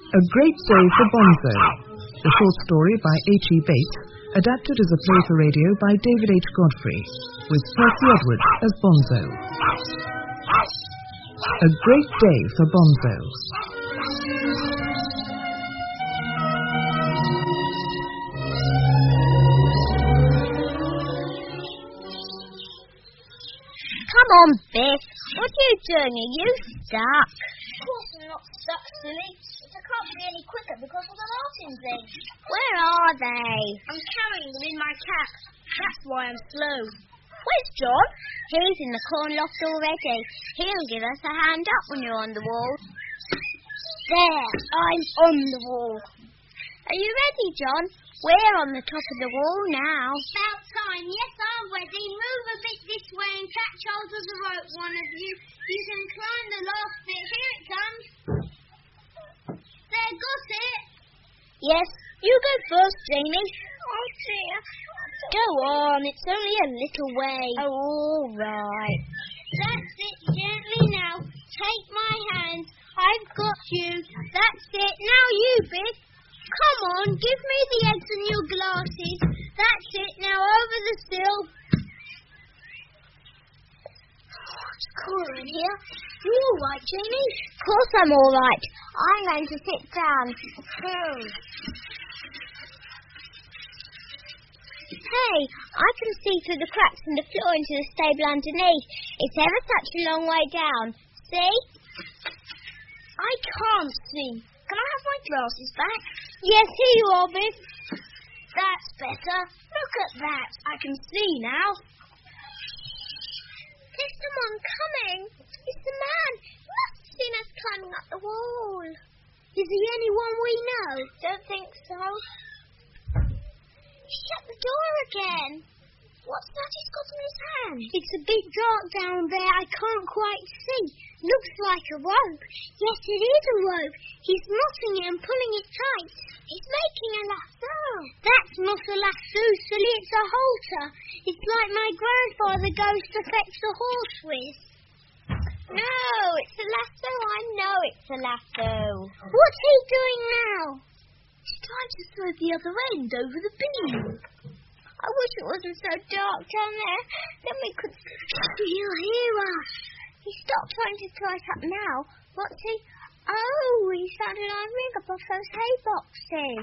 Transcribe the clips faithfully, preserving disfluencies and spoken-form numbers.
A Great Day for Bonzo, a short story by H E Bates, adapted as a play for radio by David H. Godfrey, with Percy Edwards as Bonzo. A Great Day for Bonzo. Come on, Biff. What are you doing? Are you stuck? Of course I'm not stuck, silly. But I can't be any quicker because of the Martin's eggs. Where are they? I'm carrying them in my cap. That's why I'm slow. Where's John? He's in the corn loft already. He'll give us a hand up when you're on the wall. There, I'm on the wall. Are you ready, John? We're on the top of the wall now. About time. Yes, I'm ready. Move a bit this way and catch hold of the rope, one of you. You can climb the last bit. Here it comes. There, got it. Yes, you go first, Jamie. Oh, dear. Go on, it's only a little way. Oh, all right. That's it, gently now. Take my hand. I've got you. That's it. Now you, Biff. Come on, give me the eggs and your glasses. That's it. Now over the sill. Oh, it's cooler in here. You all right, Jamie? Of course I'm all right. I'm going to sit down. Oh. Hey, I can see through the cracks in the floor into the stable underneath. It's ever such a long way down. See? I can't see. Can I have my glasses back? Yes, here you are, Biff. That's better. Look at that. I can see now. There's someone coming. It's the man. He must have seen us climbing up the wall. Is he anyone we know? Don't think so. Shut the door again. What's that he's got in his hand? It's a bit dark down there. I can't quite see. Looks like a rope. Yes, it is a rope. He's knotting it and pulling it tight. He's making a lasso. That's not a lasso, silly. It's a halter. It's like my grandfather goes to fetch the horse with. No, it's a lasso. I know it's a lasso. What's he doing now? He's trying to throw the other end over the beam. I wish it wasn't so dark down there. Then we could... He'll hear us. He stopped trying to throw it up now. What's he... Oh, he's found an iron ring up off those hay boxes.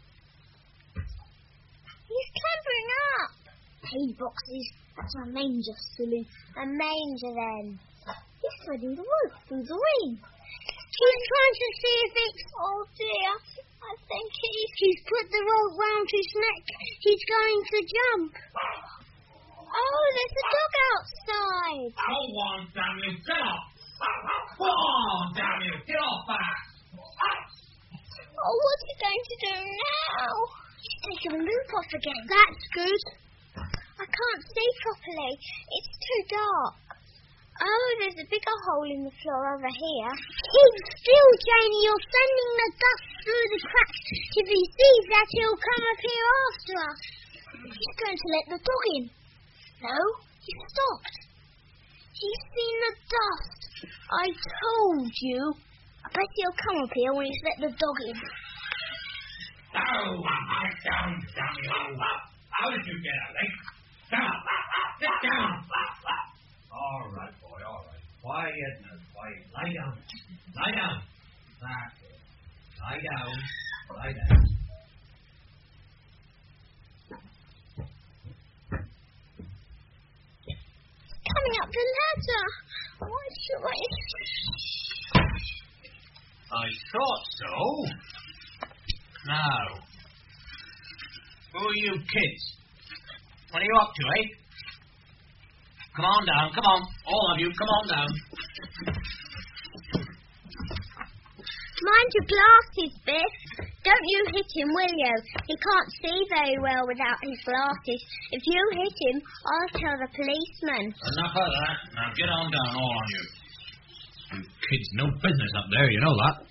He's clambering up. Hay boxes? That's a manger, silly. A manger, then. He's threading the rope through the ring. He's trying to see if it's... Oh, dear. I think he's... He's put the rope round his neck. He's going to jump. Oh, there's a dog outside. Go on, damn you, get off. Go on, damn you, get off that. Oh, what's he going to do now? He's taken the loop off again. That's good. I can't see properly. It's too dark. Oh, there's a bigger hole in the floor over here. Keep still, Janie. You're sending the dust through the cracks. If he sees that, he'll come up here after us. He's going to let the dog in. No, he stopped. He's seen the dust. I told you. I bet he'll come up here when he's let the dog in. Oh, get down, damn you. How did you get out, eh? Down, get down. All right, boy, all right. Quiet now, quiet. Lie down. Lie down. That's it. Lie down. Lie down. Coming up the ladder. Why should I... I thought so. Now, who are you kids? What are you up to, eh? Come on down, come on. All of you, come on down. Mind your glasses, Biff. Don't you hit him, will you? He can't see very well without his glasses. If you hit him, I'll tell the policeman. Enough of that. Now get on down, all of you. You kids, no business up there, you know that.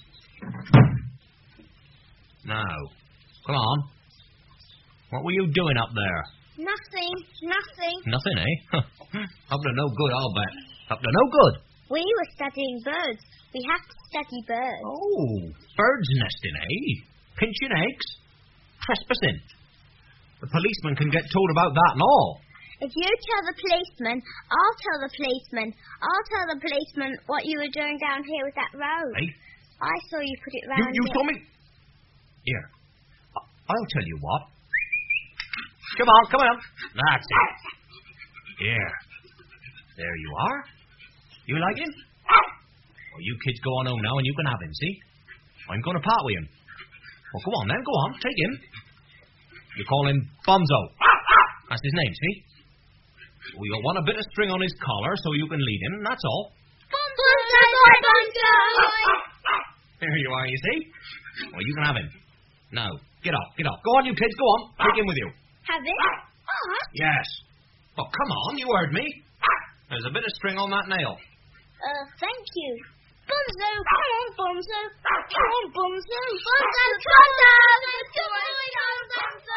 Now, come on. What were you doing up there? Nothing, nothing. Nothing, eh? Up to no good, I'll bet. Up to no good. We were studying birds. We have to Daddy Bird. Oh, birds nesting, eh? Pinching eggs? Trespassing. The policeman can get told about that and all. If you tell the policeman, I'll tell the policeman. I'll tell the policeman what you were doing down here with that rope. Eh? I saw you put it You, round you it. saw me? Here. I- I'll tell you what. Come on, come on. That's it. Here. There you are. You like him? Well, you kids go on home now and you can have him, see? I'm going to part with him. Well, go on then, go on. Take him. You call him Bonzo. That's his name, see? We want a bit of string on his collar so you can lead him, that's all. Bonzo, boy, Bonzo! There you are, you see? Well, you can have him. Now, get up, get up. Go on, you kids, go on. Take him with you. Have it? Oh. Yes. Oh, come on, you heard me. There's a bit of string on that nail. Uh, thank you. Bonzo, come on, Bonzo. Come on, Bonzo. Bonzo, Bonzo! Come on, Bonzo!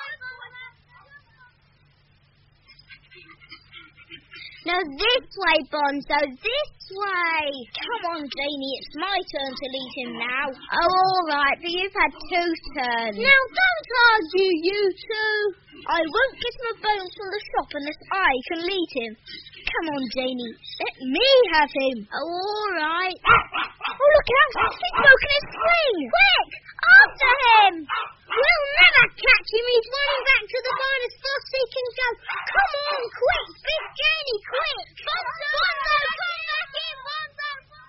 Now this way, Bonzo, this way. Come on, Janie, it's my turn to lead him now. Oh, all right, but you've had two turns. Now, don't argue, you two. I won't give him a bone from the shop unless I can lead him. Come on, Janie, let me have him. Oh, all right. Oh, look out, he's broken his spring. Quick, after him. We'll never catch him. He's running back to the barn as fast as he can go. Come on, quick, Big Janie, quick. Bonzo, Bonzo, come back in, Bonzo.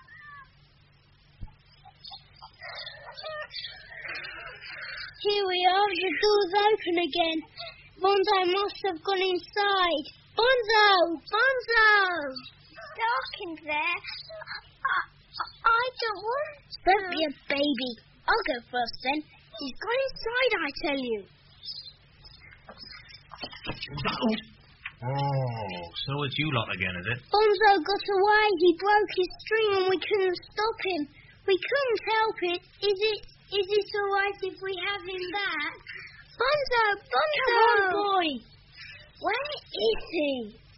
Here we are, the door's open again. Bonzo must have gone inside. Bonzo, Bonzo. It's dark in there. I, I, I don't want to. Don't be a baby. I'll go first then. He's gone inside, I tell you. Oh, so it's you lot again, is it? Bonzo got away. He broke his string and we couldn't stop him. We couldn't help it. Is it is it all right if we have him back? Bonzo, Bonzo! Come on, boy. Where is he?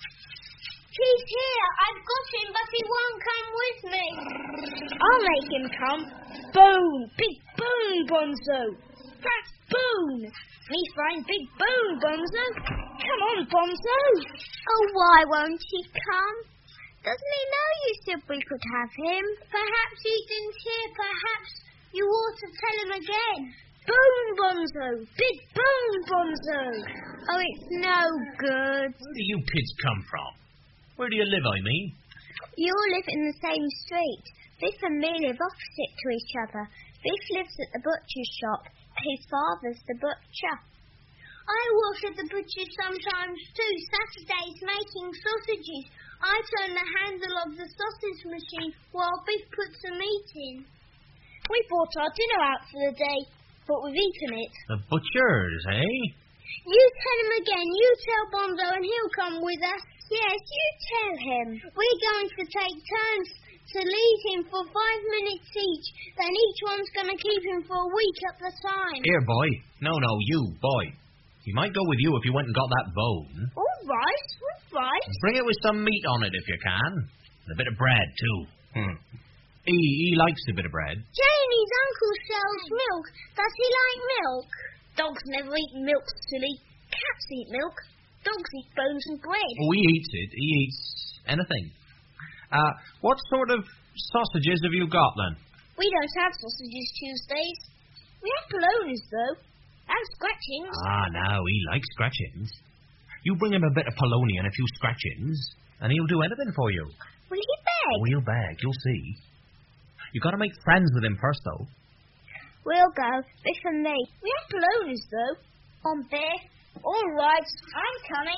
He's here. I've got him, but he won't come with me. I'll make him come. Boom! Big boom, Bonzo. That's boom. Me find big boom, Bonzo. Come on, Bonzo. Oh, why won't he come? Doesn't he know you said we could have him? Perhaps he didn't hear. Perhaps you ought to tell him again. Boom, Bonzo. Big boom, Bonzo. Oh, it's no good. Where do you kids come from? Where do you live, I mean? You all live in the same street. Biff and me live opposite to each other. Biff lives at the butcher's shop. His father's the butcher. I work at the butcher's sometimes too, Saturdays making sausages. I turn the handle of the sausage machine while Biff puts the meat in. We bought our dinner out for the day, but we've eaten it. The butchers, eh? You tell him again. You tell Bonzo and he'll come with us. Yes, you tell him. We're going to take turns to lead him for five minutes each. Then each one's going to keep him for a week at the time. Here, boy. No, no, you, boy. He might go with you if you went and got that bone. All right, all right. Bring it with some meat on it if you can. And a bit of bread, too. Hmm. He, he likes a bit of bread. Janie's uncle sells milk. Does he like milk? Dogs never eat milk, silly. Cats eat milk. Dogs eat bones and bread. Oh, he eats it. He eats anything. Uh, what sort of sausages have you got, then? We don't have sausages Tuesdays. We have polonies, though. And scratchings. Ah, now, he likes scratchings. You bring him a bit of polony and a few scratchings, and he'll do anything for you. Will he beg? Oh, he'll beg, you'll see. You've got to make friends with him first, though. We'll go. Biff and me. We have polonies, though. On Biff. All right, I'm coming.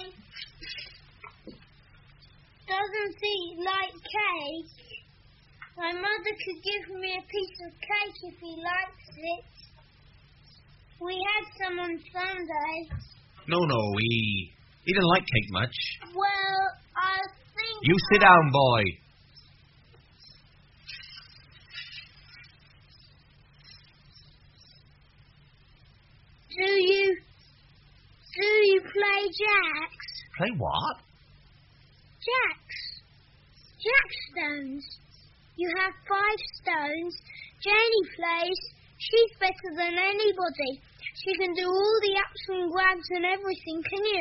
Doesn't he like cake? My mother could give me a piece of cake if he likes it. We had some on Sunday. No, no, he... he didn't like cake much. Well, I think... You sit down, boy. Do you... do you play jacks? Play what? Jacks. Jackstones. You have five stones. Janie plays. She's better than anybody. She can do all the ups and grabs and everything, can you?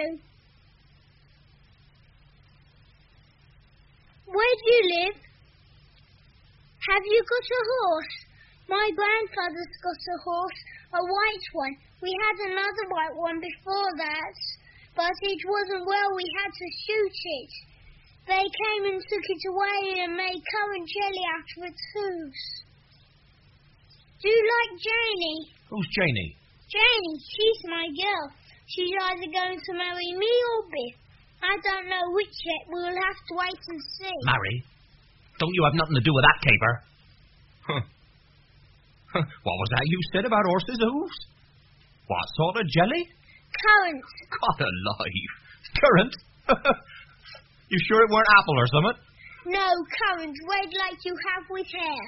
Where do you live? Have you got a horse? My grandfather's got a horse, a white one. We had another white one before that, but it wasn't well. We had to shoot it. They came and took it away and made currant jelly out of its hooves. Do you like Janie? Who's Janie? Janie, she's my girl. She's either going to marry me or Biff. I don't know which yet. We'll have to wait and see. Marry? Don't you have nothing to do with that caper? Huh. Huh. What was that you said about horses' hooves? What sort of jelly? Currant. God alive. Currant? You sure it weren't apple or something? No, currant. Red like you have with hair.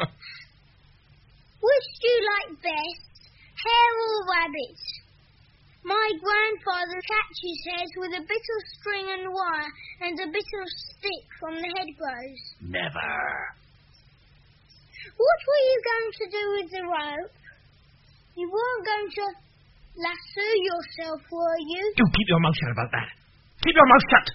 Which do you like best? Hare or rabbit? My grandfather catches hares with a bit of string and wire and a bit of stick from the hedgerows. Never. What were you going to do with the rope? You weren't going to lasso yourself, were you? You keep your mouth shut about that. Keep your mouth shut.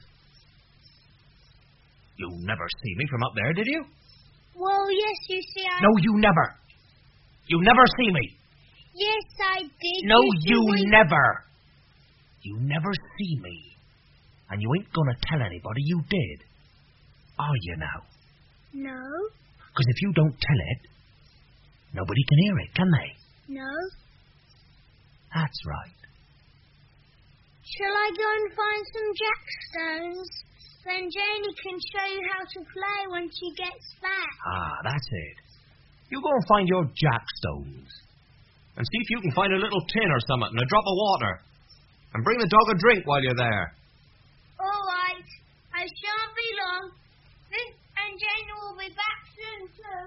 You never see me from up there, did you? Well, yes, you see, I... No, you never. You never see me. Yes, I did. No, you, you we... never. You never see me. And you ain't gonna tell anybody you did. Are you now? No. Because if you don't tell it, nobody can hear it, can they? No. That's right. Shall I go and find some jackstones? Then Janie can show you how to play when she gets back. Ah, that's it. You go and find your jackstones. And see if you can find a little tin or something and a drop of water. And bring the dog a drink while you're there. All right. I shan't be long. Vince and Janie will be back soon, too.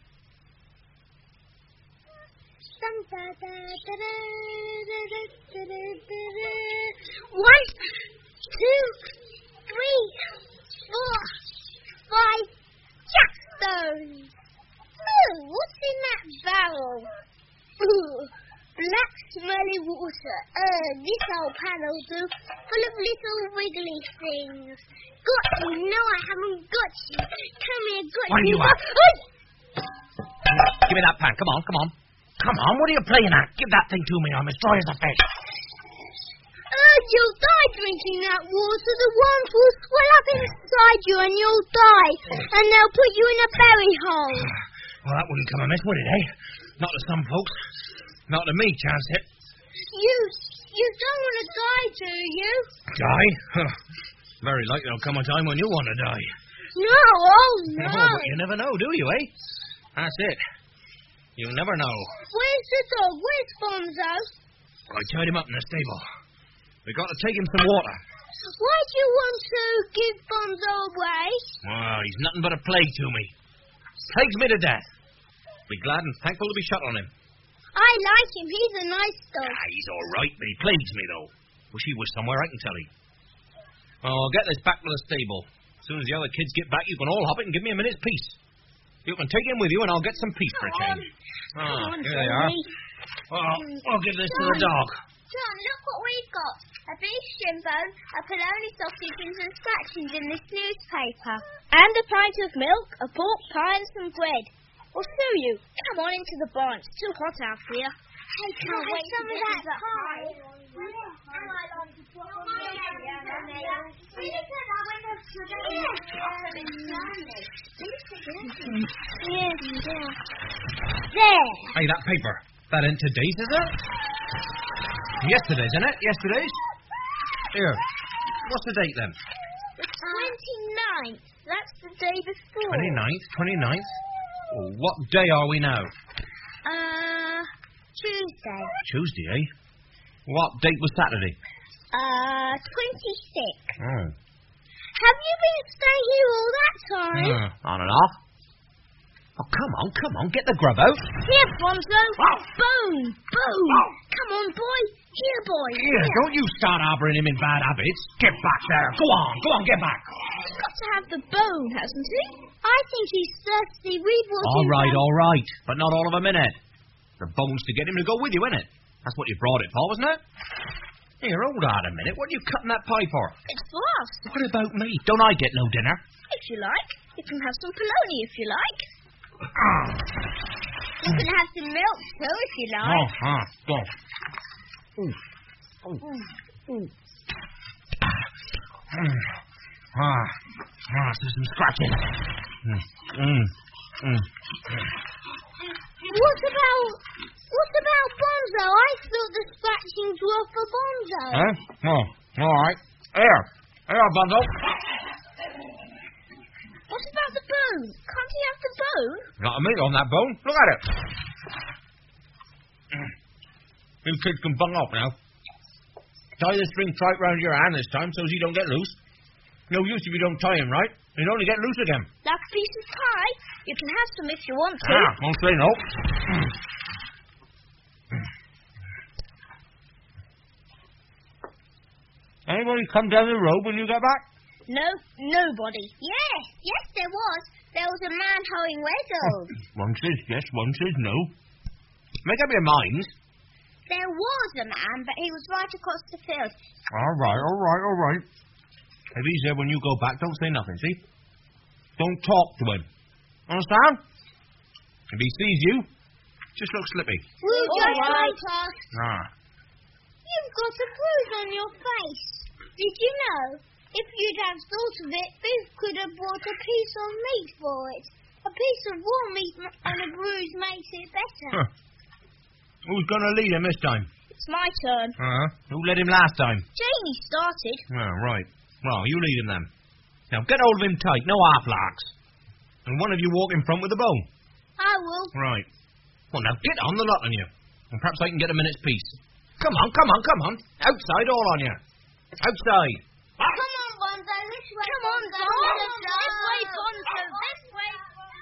One, two, three, four, five jackstones. Ooh, what's in that barrel? Ooh, black smelly water. Uh, this old pan'll do, full of little wiggly things. Got you. No, I haven't got you. Come here, got What you. are you at? Oh! Give me that pan. Come on, come on. Come on, what are you playing at? Give that thing to me. I'm as dry as a fish. Oh, you'll die drinking that water. The worms will swell up inside you and you'll die. And they'll put you in a berry hole. Well, that wouldn't come amiss, would it, eh? Not to some folks. Not to me, chance it. You, you don't want to die, do you? Die? Huh. Very likely there'll come a time when you want to die. No, oh no. No, but you never know, do you, eh? That's it. You never know. Where's the dog? Where's Bonzo? I tied him up in the stable. We got to take him some water. Why do you want to give Bonzo away? Well, he's nothing but a plague to me. Plagues me to death. Be glad and thankful to be shut on him. I like him. He's a nice dog. Ah, he's all right, but he plagues me, though. Wish he was somewhere, I can tell you. Oh, I'll get this back to the stable. As soon as the other kids get back, you can all hop it and give me a minute's peace. You can take him with you, and I'll get some peace for a change. Ah, here they are. Well, I'll give this to the dog. John, look what we've got. A beef shin bone, a polony sausage and some scratchings in this newspaper. And a pint of milk, a pork pie and some bread. Or so you. Come on into the barn. It's too hot out here. I can't wait to get that pie. There. Hey, that paper. That ain't today's, is it? Yesterday's, isn't it? Yesterday's? Here. What's the date, then? The twenty-ninth. That's the day before. twenty-ninth? twenty-ninth? Well, what day are we now? Uh, Tuesday. Tuesday, eh? What date was Saturday? Uh, twenty-sixth. Oh. Have you been staying here all that time? Uh, on and off. Oh, come on, come on, get the grub out. Here, Bonzo. Boom, boom. Come on, boy. Here, boy. Here, don't you start harbouring him in bad habits. Get back there. Go on, go on, get back. He's got to have the bone, hasn't he? I think he's thirsty. We brought All him right, some- all right. But not all of a minute. The bone's to get him to go with you, innit? That's what you brought it for, wasn't it? Here, hold on a minute. What are you cutting that pie for? It's for us. What about me? Don't I get no dinner? If you like. You can have some polony if you like. You can have some milk too if you like. Oh, ah, go. Ooh. Oh. Ooh. Mm. Ah, ah, there's some scratching. Mm. Mm. Mm. What about what about Bonzo? I thought the scratchings were for Bonzo. Huh? Oh, all right. Here. Here, Bundle. What about the bone? Can't he have the bone? Got a meat on that bone. Look at it. You kids can bung off now. Tie the string tight round your hand this time so as you don't get loose. No use if you don't tie him right. He'll only get loose again. Like a piece of pie. You can have some if you want to. Ah, won't say no. Anybody come down the road when you get back? No, nobody. Yes, yes, there was. There was a man hoeing weddles. One says yes, one says no. Make up your minds. There was a man, but he was right across the field. All right, all right, all right. If he's there when you go back, don't say nothing, see? Don't talk to him. Understand? If he sees you, just look slippy. We'll All just right. wait us. Ah. You've got a bruise on your face. Did you know? If you'd have thought of it, Biff could have brought a piece of meat for it. A piece of raw meat m- and a bruise makes it better. Huh. Who's going to lead him this time? It's my turn. Uh-huh. Who led him last time? Jamie started. Oh, right. Well, you lead him then. Now, get hold of him tight, no half-larks. And one of you walk in front with the bone. I will. Right. Well, now, get on the lot on you. And perhaps I can get a minute's peace. Come on, come on, come on. Outside, all on you. Outside. Come on, Bonzo. This way. Come on, Bonzo. Bonzo. This This way, Bonzo. This way.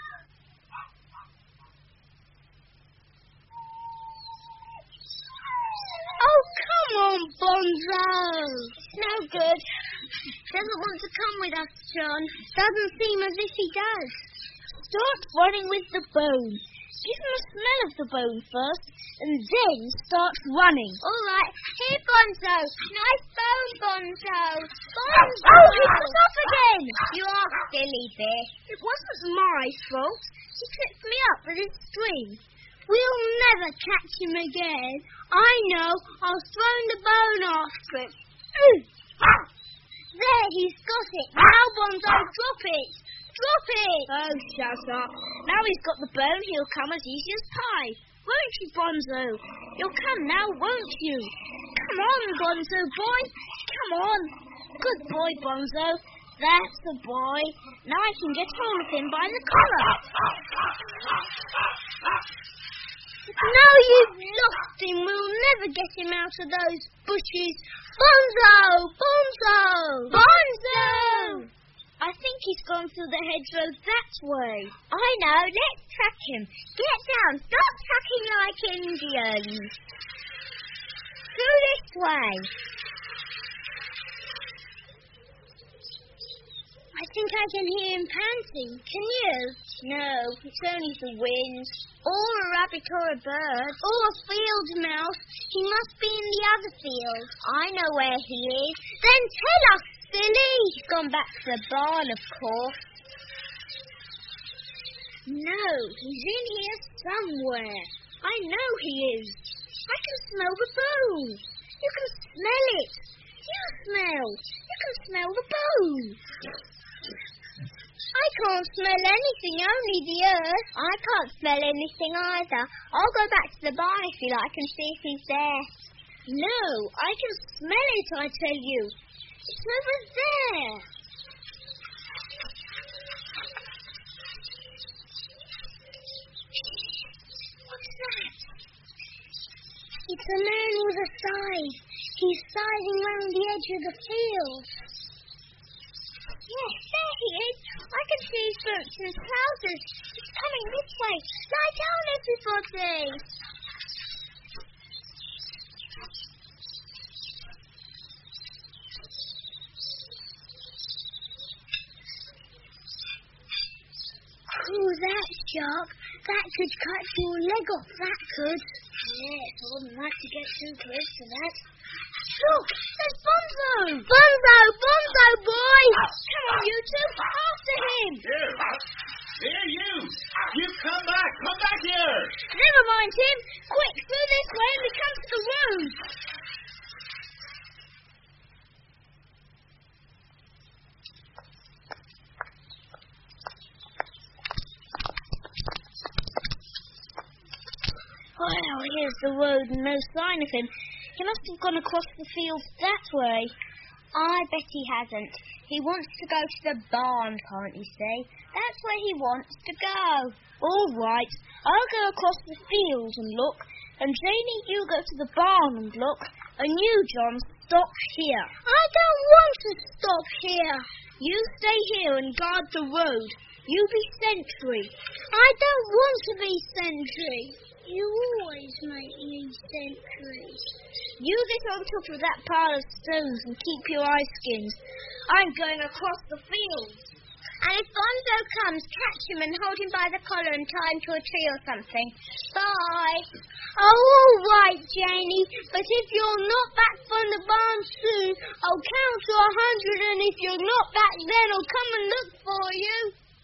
Oh, come on, Bonzo. No good. Doesn't want to come with us, John. Doesn't seem as if he does. Start running with the bone. Give him a smell of the bone first, and then start running. All right. Here, Bonzo. Nice bone, Bonzo. Bonzo. Oh, he was up again. You are silly, Biff. It wasn't my fault. He tripped me up with his string. We'll never catch him again. I know. I'll throw the bone after him. There, he's got it. Now, Bonzo, drop it. Drop it. Oh, shut up. Now he's got the bone, he'll come as easy as pie. Won't you, Bonzo? You'll come now, won't you? Come on, Bonzo boy. Come on. Good boy, Bonzo. That's the boy. Now I can get hold of him by the collar. Now you've lost him. We'll never get him out of those bushes. Bonzo! Bonzo! Bonzo! I think he's gone through the hedgerow that way. I know. Let's track him. Get down. Stop tracking like Indians. Through this way. I think I can hear him panting. Can you? No, it's only the wind. Or a rabbit or a bird. Or a field mouse. He must be in the other field. I know where he is. Then tell us, silly. He's gone back to the barn, of course. No, he's in here somewhere. I know he is. I can smell the bone. You can smell it. You smell. You can smell the bone. I can't smell anything, only the earth. I can't smell anything either. I'll go back to the barn if you like and see if he's there. No, I can smell it, I tell you. It's over there. What's that? It's a man with a scythe. He's scything round the edge of the field. Yes, there he is. I can see his boots and trousers. He's coming this way. Lie down, everybody. sharp. That could cut your leg off, that could. Yes, I wouldn't like to get too close to that. Look, there's Bonzo! Bonzo! Bonzo, boy! Come on, you two, after him! Here, here, you! You come back! Come back here! Never mind him! Quick, through this way and we come to the road! Well, here's the road and no sign of him. He must have gone across the fields that way. I bet he hasn't. He wants to go to the barn, can't you see? That's where he wants to go. All right, I'll go across the fields and look, and Janie, you go to the barn and look, and you, John, stop here. I don't want to stop here. You stay here and guard the road. You be sentry. I don't want to be sentry. You always make me sentry. You get on top of that pile of stones and keep your eyes skinned. I'm going across the fields. And if Bonzo comes, catch him and hold him by the collar and tie him to a tree or something. Bye. Oh, all right, Janie. But if you're not back from the barn soon, I'll count to a hundred, and if you're not back then, I'll come and look for you.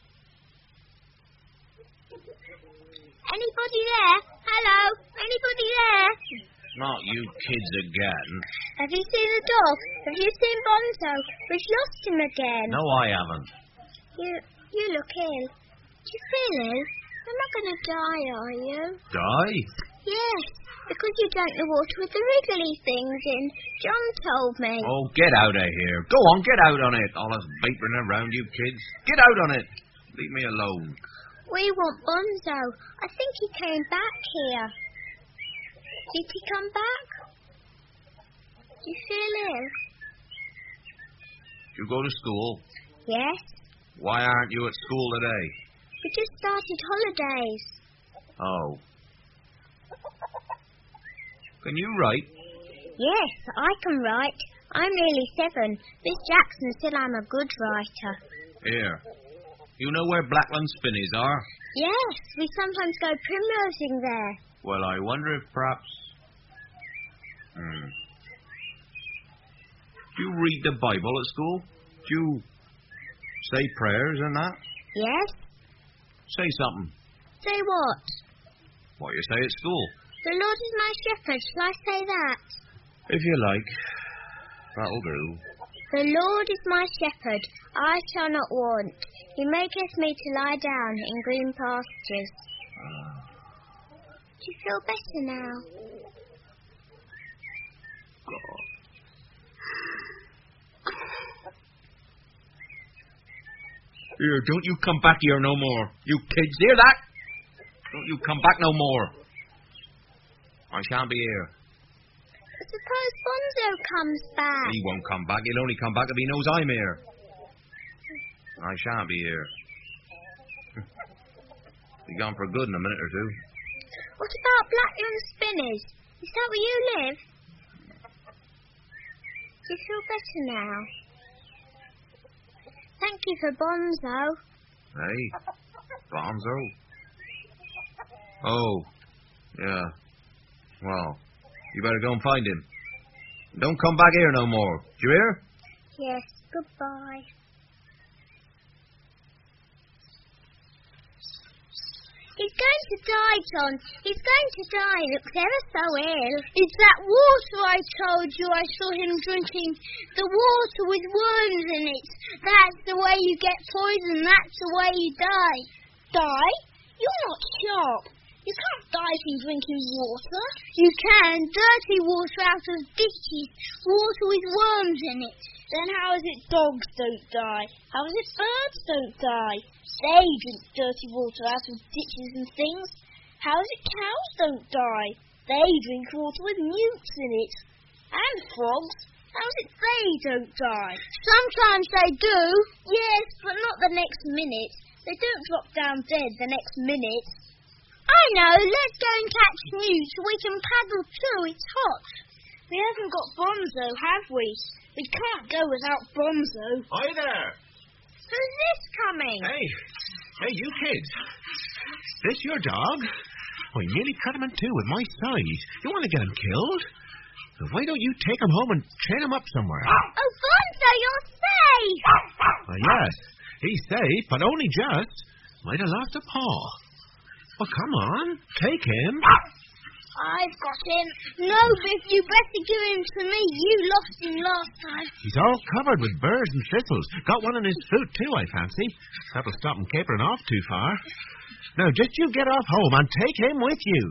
Anybody there? Hello? Anybody there? Not you kids again. Have you seen the dog? Have you seen Bonzo? We've lost him again. No, I haven't. You you look ill. Do you feel ill? You're not going to die, are you? Die? Yes, because you drank the water with the wriggly things in. John told me. Oh, get out of here. Go on, get out on it. All this vapouring around you kids. Get out on it. Leave me alone. We want Bonzo. I think he came back here. Did he come back? Do you feel ill? You go to school? Yes. Why aren't you at school today? We just started holidays. Oh. Can you write? Yes, I can write. I'm nearly seven. Miss Jackson said I'm a good writer. Here. You know where Blackland Spinneys are? Yes, we sometimes go primrosing there. Well, I wonder if perhaps... Hmm. Do you read the Bible at school? Do you say prayers and that? Yes. Say something. Say what? What you say at school. The Lord is my shepherd. Shall I say that? If you like. That'll do. The Lord is my shepherd. I shall not want. He maketh me to lie down in green pastures. Ah. Do you feel better now? God. Here, don't you come back here no more. You kids, hear that? Don't you come back no more. I shan't be here. But suppose Bonzo comes back. He won't come back. He'll only come back if he knows I'm here. I shan't be here. Be gone for good in a minute or two. What about Blackland Spinneys? Is that where you live? Do you feel better now? Thank you for Bonzo. Hey, Bonzo? Oh, yeah. Well, you better go and find him. Don't come back here no more. Do you hear? Yes, goodbye. He's going to die, John. He's going to die. Looks ever so ill. It's that water I told you I saw him drinking. The water with worms in it. That's the way you get poison. That's the way you die. Die? You're not sharp. You can't die from drinking water. You can. Dirty water out of ditches. Water with worms in it. Then how is it dogs don't die? How is it birds don't die? They drink dirty water out of ditches and things. How is it cows don't die? They drink water with newts in it. And frogs. How is it they don't die? Sometimes they do. Yes, but not the next minute. They don't drop down dead the next minute. I know. Let's go and catch newts so we can paddle too. It's hot. We haven't got Bonzo, have we? We can't go without Bonzo. Hi there. Who's this coming? Hey, Hey, you kids. This your dog? I nearly cut him in two with my scythe. You want to get him killed? So why don't you take him home and chain him up somewhere? Oh, Bonzo, you're safe! Well, yes, he's safe, but only just. Might have lost a paw. Well, come on, take him. I've got him. No, Biff, you better give him to me. You lost him last time. He's all covered with burrs and thistles. Got one in his foot, too, I fancy. That'll stop him capering off too far. Now, just you get off home and take him with you.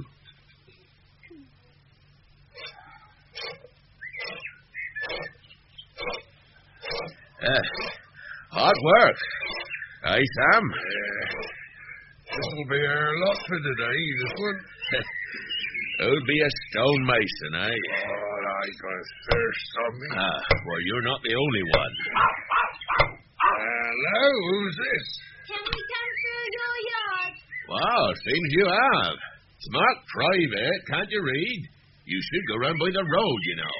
Uh, hard work. Aye, Sam. Uh, this'll be our lot for today, this one. Who'll be a stonemason, eh? Oh, I got a thirst on me. Ah, well, you're not the only one. Hello, who's this? Can we come through your yard? Wow, seems you have. Smart private, can't you read? You should go round by the road, you know.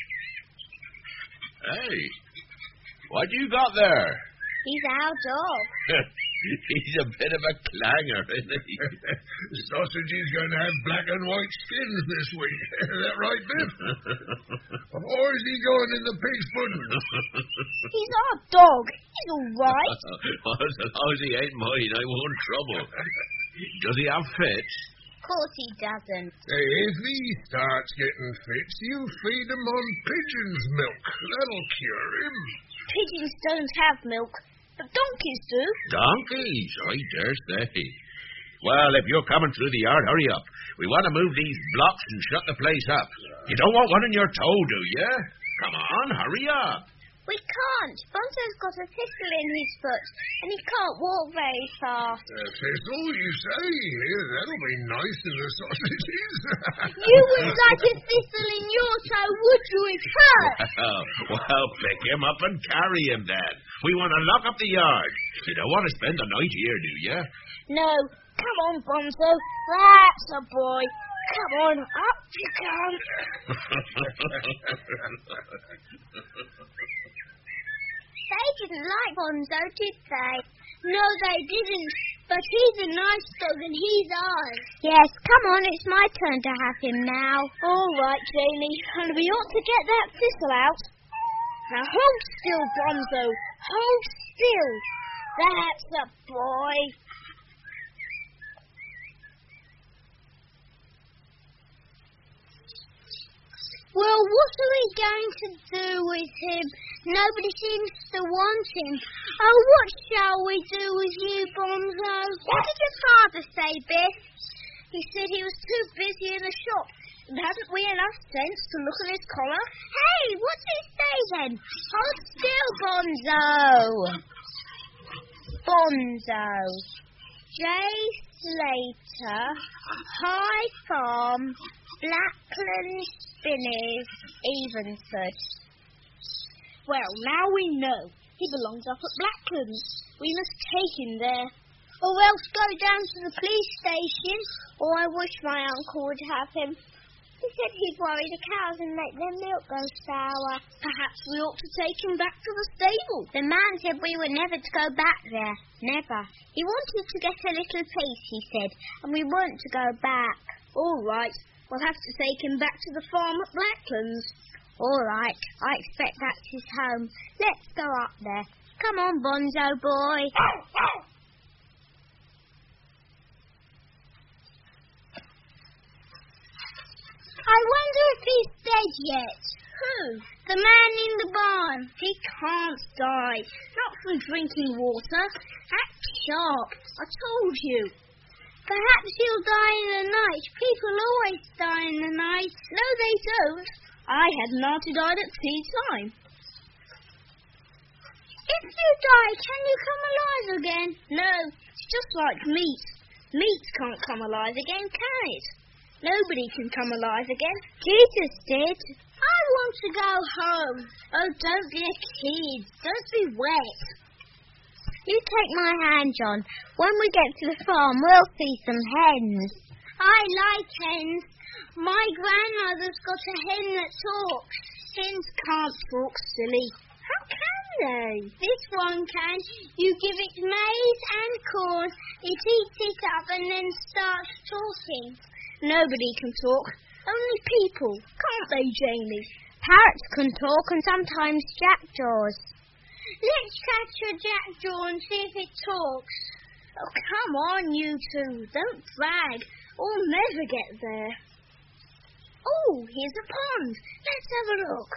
Hey, what you got there? He's our dog. He's a bit of a clanger, isn't he? Sausage is going to have black and white skins this week. Is that right, Biff? Or is he going in the pig's pudding? He's our dog. He's all right. Well, as long as he ain't mine, I won't trouble. Does he have fits? Of course he doesn't. Hey, if he starts getting fits, you feed him on pigeon's milk. That'll cure him. Pigeons don't have milk, but donkeys do. Donkeys? I dare say. Well, if you're coming through the yard, hurry up. We want to move these blocks and shut the place up. You don't want one in your toe, do you? Come on, hurry up. We can't. Bonzo's got a thistle in his foot, and he can't walk very fast. A thistle, you say? Yeah, that'll be nice in the sausages. You wouldn't like a thistle in your toe, would you? It hurts. Well, well, pick him up and carry him, then. We want to lock up the yard. You don't want to spend the night here, do you? No. Come on, Bonzo. That's a boy. Come on, up you come. They didn't like Bonzo, did they? No, they didn't. But he's a nice dog and he's ours. Yes, come on, it's my turn to have him now. All right, Jamie, and we ought to get that thistle out. Now hold still, Bonzo. Hold still. That's a boy. Well, what are we going to do with him? Nobody seems to want him. Oh, what shall we do with you, Bonzo? What did your father say, Biff? He said he was too busy in the shop. And hasn't we enough sense to look at his collar? Hey, what did he say then? Hold still, Bonzo. Bonzo. J. Slater, High Farm, Blackland Spinners, Evensford. Well, now we know. He belongs up at Blacklands. We must take him there. Or else go down to the police station. Or I wish my uncle would have him. He said he'd worry the cows and make their milk go sour. Perhaps we ought to take him back to the stable. The man said we were never to go back there. Never. He wanted to get a little peace, he said, and we weren't to go back. All right. We'll have to take him back to the farm at Blacklands. All right. I expect that's his home. Let's go up there. Come on, Bonzo boy. I wonder if he's dead yet. Who? The man in the barn. He can't die. Not from drinking water. Act sharp. I told you. Perhaps he'll die in the night. People always die in the night. No, they don't. I had an auntie died at tea time. If you die, can you come alive again? No, it's just like meat. Meat can't come alive again, can it? Nobody can come alive again. Jesus did. I want to go home. Oh, don't be a kid. Don't be wet. You take my hand, John. When we get to the farm, we'll see some hens. I like hens. My grandmother's got a hen that talks. Hens can't talk, silly. How can they? This one can. You give it maize and corn, it eats it up and then starts talking. Nobody can talk. Only people, can't they, Jamie? Parrots can talk and sometimes jackdaws. Let's catch a jackdaw and see if it talks. Oh, come on, you two. Don't brag. We'll never get there. Oh, here's a pond. Let's have a look.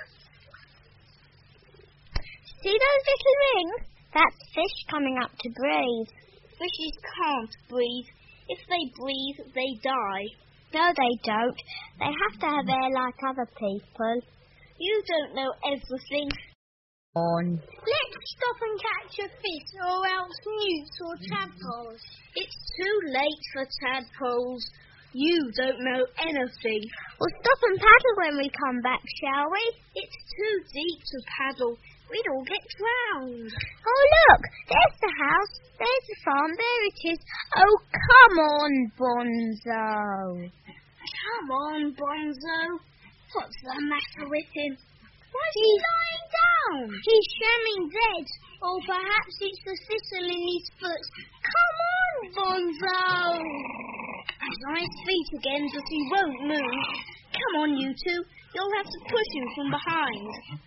See those little rings? That's fish coming up to breathe. Fishes can't breathe. If they breathe, they die. No, they don't. They have to have air like other people. You don't know everything. On. Let's stop and catch a fish, or else newts or tadpoles. It's too late for tadpoles. You don't know anything. We'll stop and paddle when we come back, shall we? It's too deep to paddle. We'd all get drowned. Oh, look! There's the house. There's the farm. There it is. Oh, come on, Bonzo. Come on, Bonzo. What's the matter with him? Why's he lying down? He's shamming dead. Or perhaps it's the thistle in his foot. Come on, Bonzo. He's on his feet again, but he won't move. Come on, you two. You'll have to push him from behind.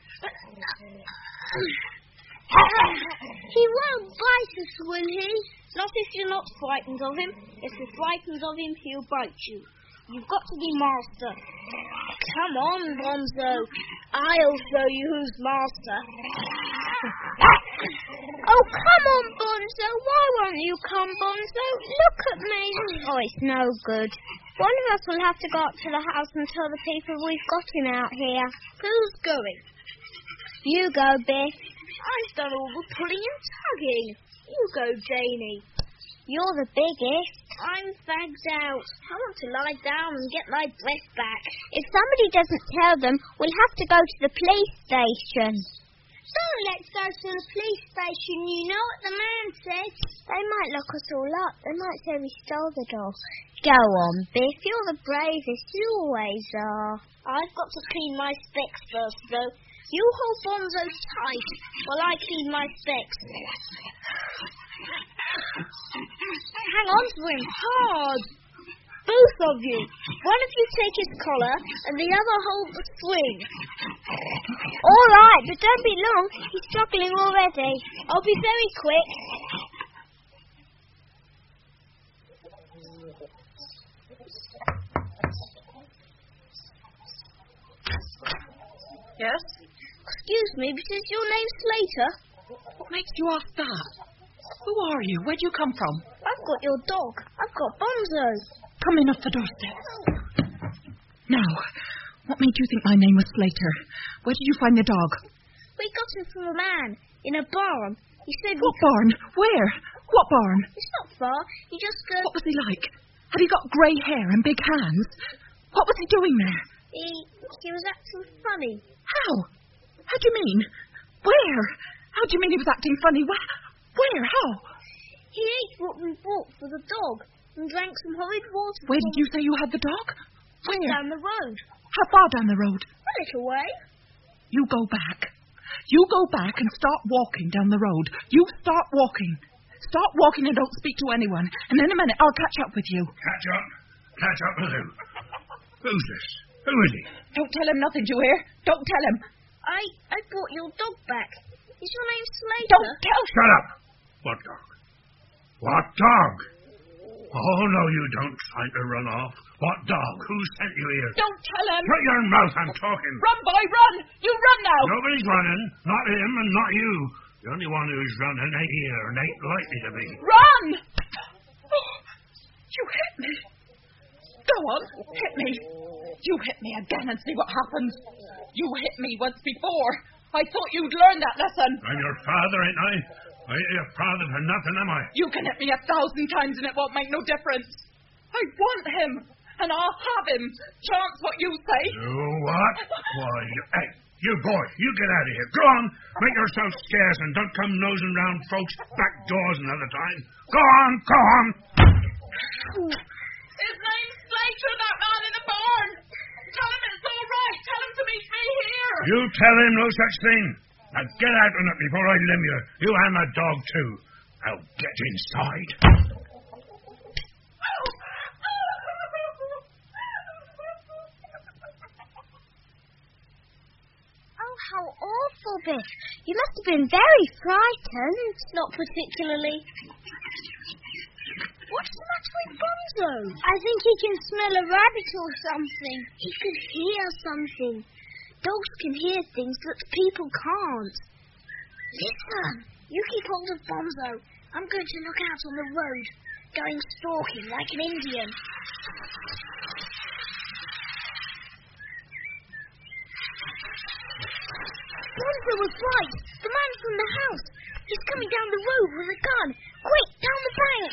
He won't bite us, will he? Not if you're not frightened of him. If you're frightened of him, he'll bite you. You've got to be master. Come on, Bonzo. I'll show you who's master. Oh, come on, Bonzo. Why won't you come, Bonzo? Look at me. Oh, it's no good. One of us will have to go up to the house and tell the people we've got him out here. Who's going? You go, Biff. I've done all the pulling and tugging. You go, Janie. You're the biggest. I'm fagged out. I want to lie down and get my breath back. If somebody doesn't tell them, we'll have to go to the police station. Don't let's go to the police station. You know what the man said. They might lock us all up. They might say we stole the dog. Go on, Biff. You're the bravest. You always are. I've got to clean my specs first, though. You hold Bonzo tight while I clean my specs. Hang on to him hard. Both of you. One of you take his collar and the other hold the swing. All right, but don't be long. He's struggling already. I'll be very quick. Yes? Excuse me, but is your name Slater? What makes you ask that? Who are you? Where'd you come from? I've got your dog. I've got Bonzo. Come in off the doorstep. Now, what made you think my name was Slater? Where did you find the dog? We got him from a man in a barn. He said... What barn? Where? What barn? It's not far. He just goes... What was he like? Had he got grey hair and big hands? What was he doing there? He... he was acting funny. How? How do you mean? Where? How do you mean he was acting funny? Where? Where? How? He ate what we bought for the dog and drank some horrid water. Where did you say you had the dog? Where? Down the road. How far down the road? A little way. You go back. You go back and start walking down the road. You start walking. Start walking and don't speak to anyone. And in a minute, I'll catch up with you. Catch up? Catch up with who? Who's this? Who is he? Don't tell him nothing, do you hear? Don't tell him. I I brought your dog back. Is your name Slater? Don't tell... Shut up! What dog? What dog? Oh, no, you don't try to run off. What dog? Who sent you here? Don't tell him. Shut your mouth, I'm talking. Run, boy, run. You run now. Nobody's running. Not him and not you. The only one who's running ain't here and ain't likely to be. Run! Oh, you hit me. Go on, hit me. You hit me again and see what happens. You hit me once before. I thought you'd learn that lesson. I'm your father, ain't I? I ain't your father for nothing, am I? You can hit me a thousand times and it won't make no difference. I want him, and I'll have him. Chance what you say. You what? Why, you... Hey, you boy, you get out of here. Go on. Make yourself scarce and don't come nosing round folks' back doors another time. Go on, go on. His name's Slater, that man in the barn. Tell him it's all right. Tell him to meet me here. You tell him no such thing. Now get out on it before I limb you. You and the dog, too. Now get inside. Oh, how awful, Biff. You must have been very frightened. Not particularly. What's the matter with Bonzo? I think he can smell a rabbit or something. He can hear something. Dogs can hear things that people can't. Listen, you keep hold of Bonzo. I'm going to look out on the road, going stalking like an Indian. Bonzo was right. The man from the house. He's coming down the road with a gun. Quick, down the bank.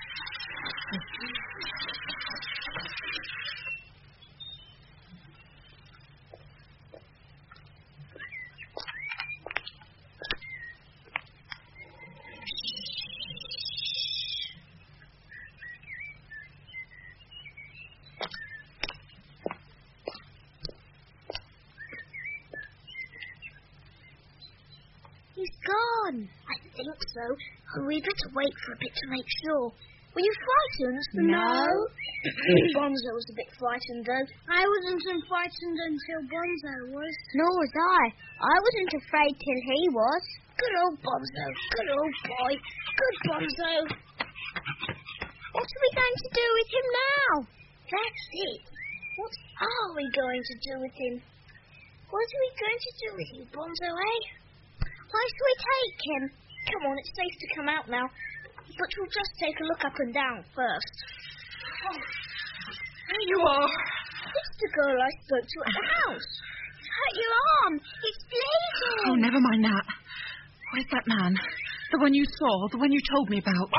He's gone. I think so. Oh, we better wait for a bit to make sure. Were you frightened? No. Bonzo was a bit frightened, though. I wasn't frightened until Bonzo was. Nor was I. I wasn't afraid till he was. Good old Bonzo. Good old boy. Good Bonzo. What are we going to do with him now? That's it. What are we going to do with him? What are we going to do with you, Bonzo, eh? Why should we take him? Come on, it's safe to come out now. But we'll just take a look up and down first. Oh, there you are. It's the girl I spoke to at the house. It's hurt your arm. It's bleeding. Oh, never mind that. Where's that man? The one you saw, the one you told me about.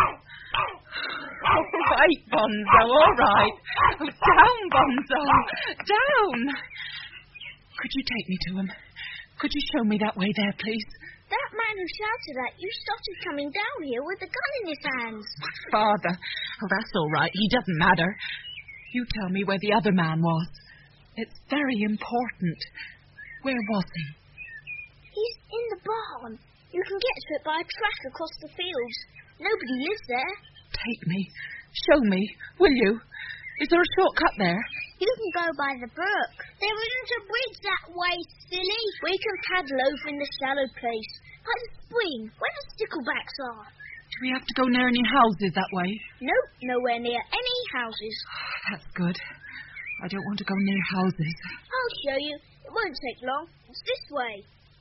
All right, Bonzo, all right. Oh, down, Bonzo, down. Could you take me to him? Could you show me that way there, please? That man who shouted at you started coming down here with a gun in his hands. Father. Oh, that's all right. He doesn't matter. You tell me where the other man was. It's very important. Where was he? He's in the barn. You can get to it by a track across the fields. Nobody lives there. Take me. Show me, will you? Is there a shortcut there? You can go by the brook. There isn't a bridge that way, silly. We can paddle over in the shallow place. By the spring, where the sticklebacks are. Do we have to go near any houses that way? Nope, nowhere near any houses. That's good. I don't want to go near houses. I'll show you. It won't take long. It's this way.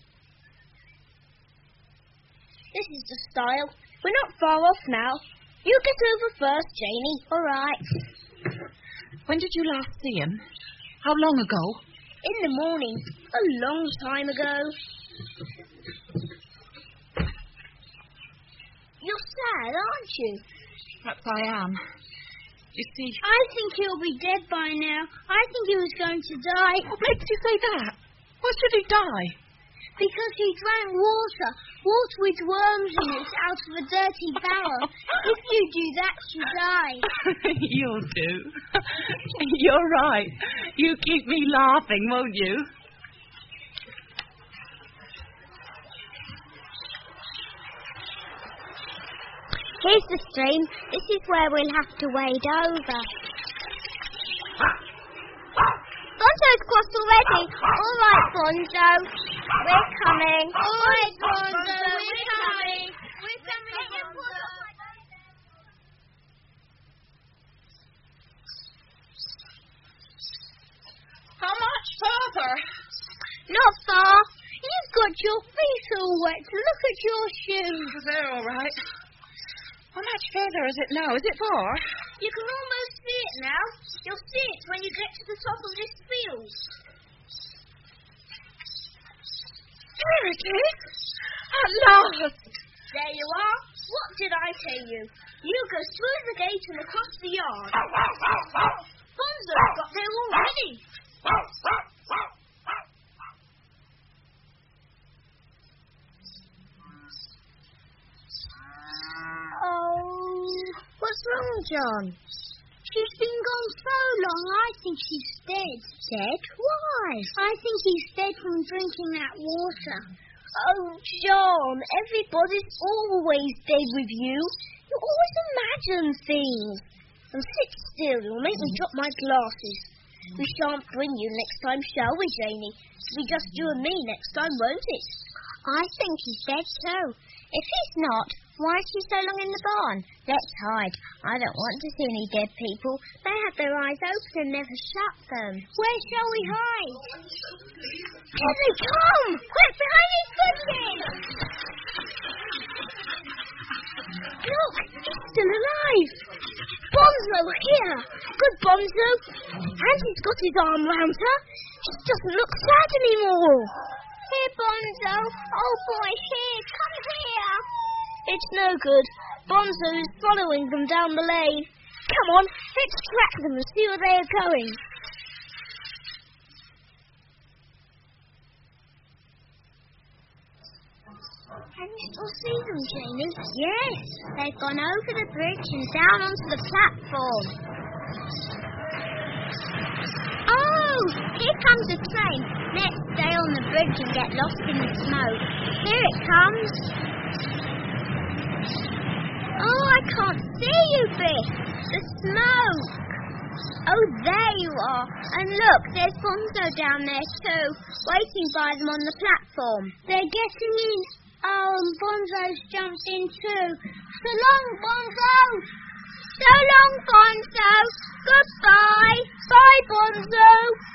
This is the stile. We're not far off now. You get over first, Janie. All right. When did you last see him? How long ago? In the morning. A long time ago. You're sad, aren't you? Perhaps I am. You see... I think he'll be dead by now. I think he was going to die. What makes you say that? Why should he die? Because he drank water. Water with worms in it out of a dirty barrel. If you do that, you die. You'll do. You're right. You keep me laughing, won't you? Here's the stream. This is where we'll have to wade over. Bonzo's crossed already. All right, Bonzo. We're coming. All right, Bonzo. We're coming. We're coming, Bonzo. How much further? Not far. You've got your feet all wet. Look at your shoes. They're all right. How much further is it now? Is it far? You can almost see it now. You'll see it when you get to the top of this field. There it is. At last. There you are. What did I tell you? You go through the gate and across the yard. Bonzo's got there already. Oh, what's wrong, John? She's been gone so long, I think she's dead. Dead? Why? I think he's dead from drinking that water. Oh, John, everybody's always dead with you. You always imagine things. And sit still, you'll make me drop my glasses. We shan't bring you next time, shall we, Janie? It'll be just you and me next time, won't it? I think he's dead too. If he's not, why is he so long in the barn? Let's hide. I don't want to see any dead people. They have their eyes open and never shut them. Where shall we hide? Here they come! Quick, behind these bushes! Look, he's still alive. Bonzo, here. Good Bonzo. And he's got his arm round her. He doesn't look sad anymore. Here, Bonzo. Oh, boy, here. Come here. It's no good. Bonzo is following them down the lane. Come on, let's track them and see where they are going. Can you still see them, Janie? Yes, they've gone over the bridge and down onto the platform. Oh, here comes a train. Let's stay on the bridge and get lost in the smoke. Here it comes. Oh, I can't see you, Biff. The smoke. Oh, there you are. And look, there's Bonzo down there too, waiting by them on the platform. They're getting in. Oh, and Bonzo's jumped in too. So long, Bonzo. So long, Bonzo. Goodbye. Bye, Bonzo.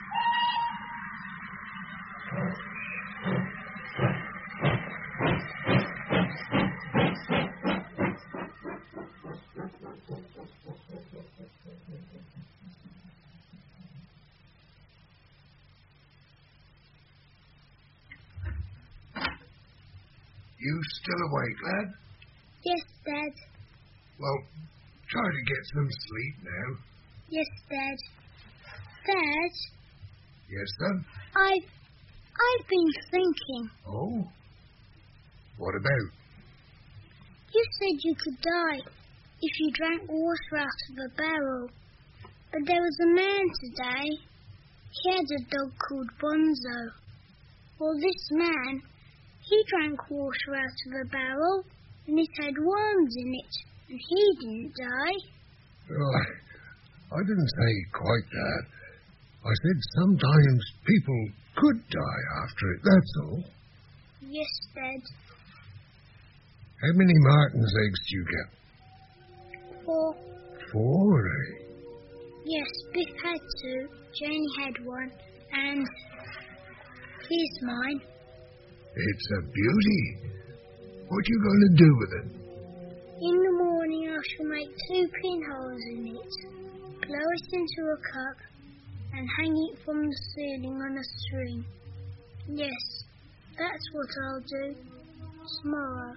You still awake, lad? Yes, Dad. Well, try to get some sleep now. Yes, Dad. Dad? Yes, son? I've... I've been thinking. Oh? What about? You said you could die if you drank water out of a barrel. But there was a man today. He had a dog called Bonzo. Well, this man... he drank water out of a barrel, and it had worms in it, and he didn't die. Oh, I, I didn't say quite that. I said sometimes people could die after it, that's all. Yes, Dad. How many martin's eggs do you get? Four. Four, eh? Yes, Biff had two, Janie had one, and here's mine. It's a beauty. What you going to do with it? In the morning I shall make two pinholes in it, blow it into a cup, and hang it from the ceiling on a string. Yes, that's what I'll do tomorrow.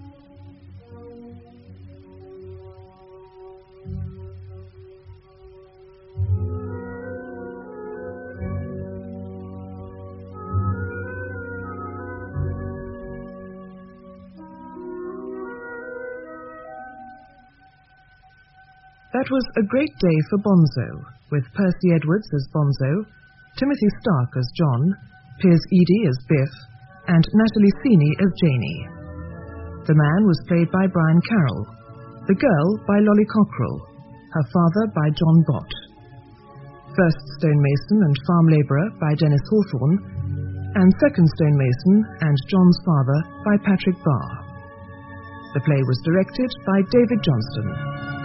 That was a great day for Bonzo, with Percy Edwards as Bonzo, Timothy Stark as John, Piers Eady as Biff, and Natalie Feeney as Janie. The man was played by Brian Carroll, the girl by Lolly Cockrell, her father by John Bott. First stonemason and farm labourer by Dennis Hawthorne, and second stonemason and John's father by Patrick Barr. The play was directed by David Johnston.